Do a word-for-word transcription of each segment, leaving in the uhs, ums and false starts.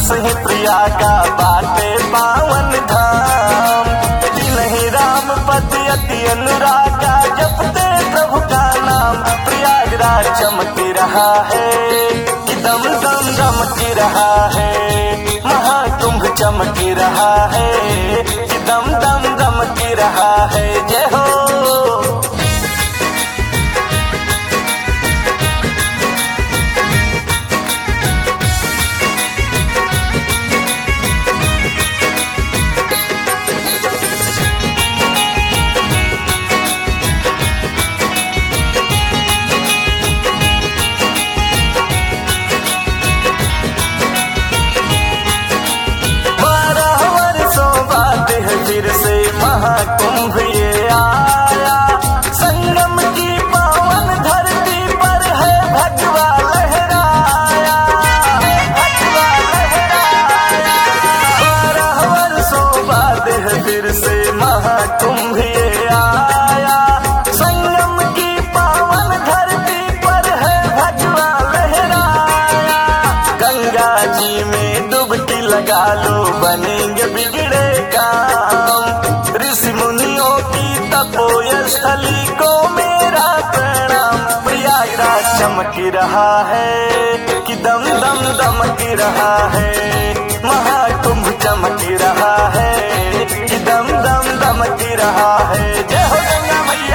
सही प्रिया का बाटे पावन धाम। नहीं राम पति अति अनुरागा जपते प्रभु का नाम। प्रयागराज चमक रहा है कि दम दम दमक रहा है। महाकुंभ चमक रहा है कि दम दम दमक रहा है। जय हो। फिर से महाकुंभ ये आया, संगम की पावन धरती पर है भगवा लहराया। भगवा लहराया बारह वर्षों बाद है फिर से महाकुंभ ये आया, संगम की पावन धरती पर है भगवा लहराया। गंगा जी में डुबकी लगा लो बनेंगे बिगड़े काम। ऋषि मुनियों की तपोस्थली को मेरा प्रणाम। प्रयागराज चमक रहा है कि दम दम दमक रहा है। महाकुंभ चमक रहा है कि दम दम दमक रहा है। जय हो गंगा मैया।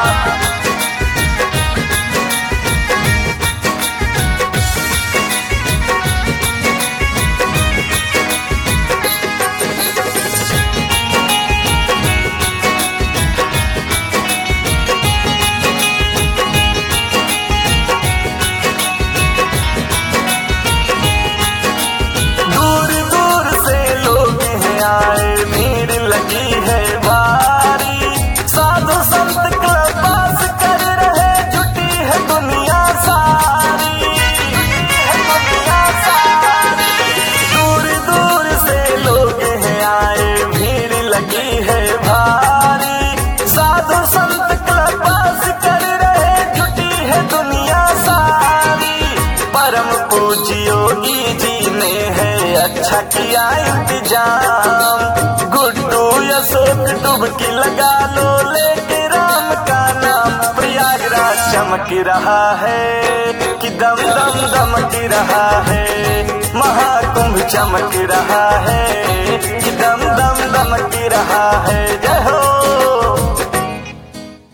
लगी है भारी, साधु संत कल्पास कर रहे, जुटी है दुनिया सारी। है दुनिया सारी। दूर दूर से लोग हैं आए, भीड़ लगी है भारी, साधु संत कल्पास कर रहे, जुटी है दुनिया सारी। परम पूज्य योगी जी ने है अच्छा किया इंतजाम। अशोक डुबकी लगा लो लेके राम का नाम। प्रयागराज चमक रहा है कि दम दम दमक रहा है। महाकुंभ चमक रहा है कि दम दम दमक रहा है।